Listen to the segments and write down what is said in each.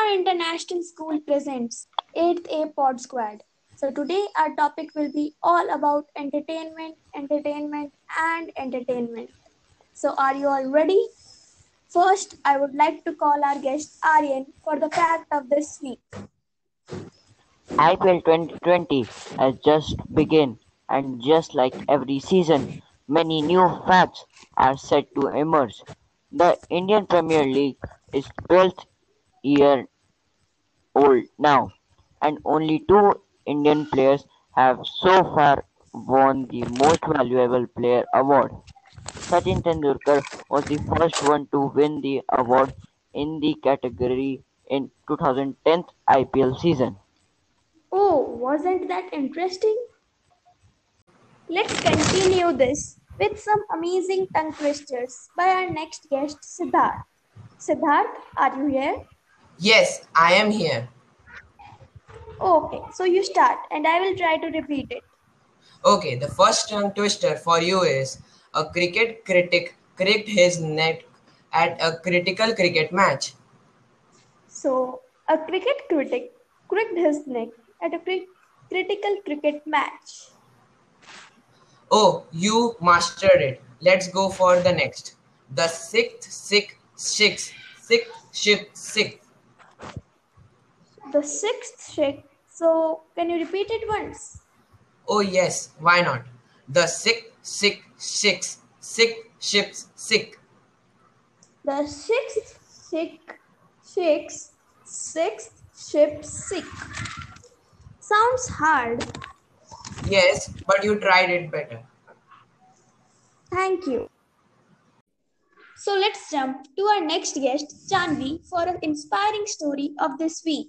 Our International School presents 8th A Pod Squad. So today our topic will be all about entertainment. So are you all ready? First, I would like to call our guest Aryan for the fact of this week. IPL 2020 has just begun, and just like every season, many new facts are set to emerge. The Indian Premier League is 12th year old now, and only two Indian players have so far won the Most Valuable Player award. Sachin Tendulkar was the first one to win the award in the category in 2010 IPL season. Oh, wasn't that interesting? Let's continue this with some amazing tongue twisters by our next guest Siddharth. Siddharth, are you here? Yes, I am here. Okay, so you start and I will try to repeat it. Okay, the first tongue twister for you is a cricket critic cracked his neck at a critical cricket match. So, a cricket critic cracked his neck at a critical cricket match. Oh, you mastered it. Let's go for the next. The sixth ship sixth. The sixth Sikh. So, can you repeat it once? Oh yes, why not? The sixth ships sick. The sixth ship sick. Sounds hard. Yes, but you tried it better. Thank you. So let's jump to our next guest, Janvi, for an inspiring story of this week.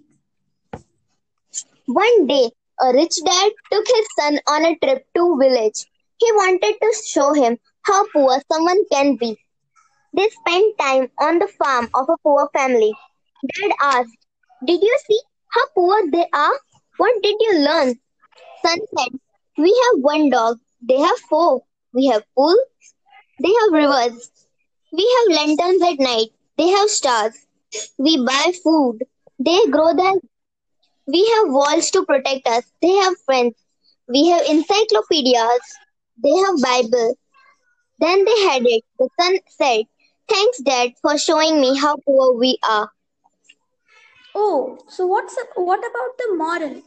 One day, a rich dad took his son on a trip to village. He wanted to show him how poor someone can be. They spent time on the farm of a poor family. Dad asked, "Did you see how poor they are? What did you learn?" Son said, "We have one dog. They have four. We have pools. They have rivers. We have lanterns at night. They have stars. We buy food. They grow their. We have walls to protect us. They have friends. We have encyclopedias. They have Bible." Then they had it. The son said, "Thanks, Dad, for showing me how poor we are." Oh, so what about the moral?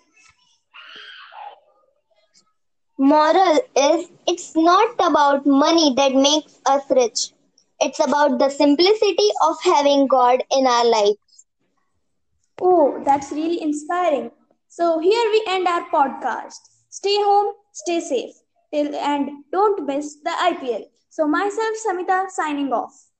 Moral is it's not about money that makes us rich. It's about the simplicity of having God in our life. Oh, that's really inspiring. So here we end our podcast. Stay home, stay safe, and don't miss the IPL. So myself, Samita, signing off.